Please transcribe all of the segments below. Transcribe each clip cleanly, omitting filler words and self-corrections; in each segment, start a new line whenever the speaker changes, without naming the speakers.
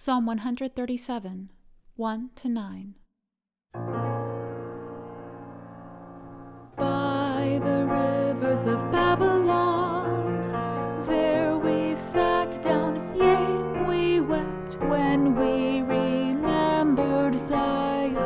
Psalm 137, 1-9. By the rivers of Babylon, there we sat down, yea, we wept when we remembered Zion.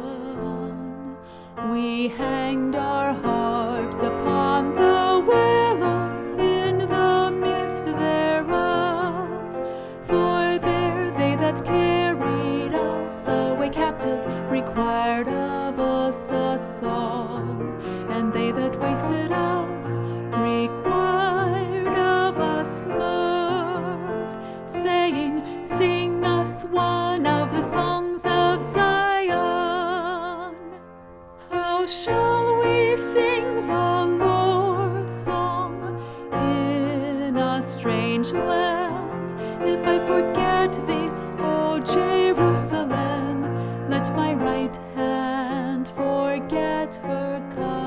We hanged our harps upon the willows in the midst thereof, for there they that carried us away captive required of us a song, and they that wasted us required of us mirth, saying, Sing us one of the songs of Zion. How shall we sing the Lord's song in a strange land? If I forget thee, O Jerusalem, let my right hand forget her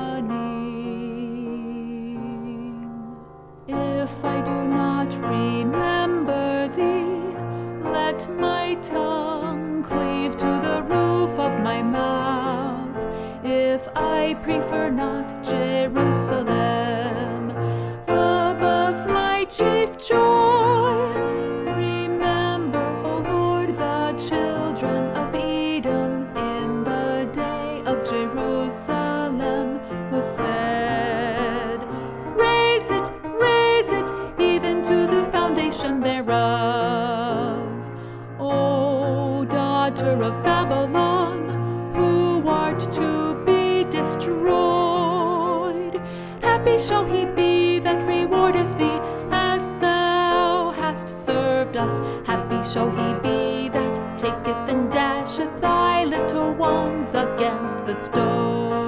cunning. If I do not remember thee, let my tongue cleave to the roof of my mouth. If I prefer not Jerusalem above my chief joy, remember, O Lord, the children of Edom in the day of Jerusalem, who said, Raise it, even to the foundation thereof. O daughter of Babylon, who art to be destroyed, happy shall he be that rewardeth thee as thou hast served us. Happy shall he be that taketh and dasheth thy little ones against the stone.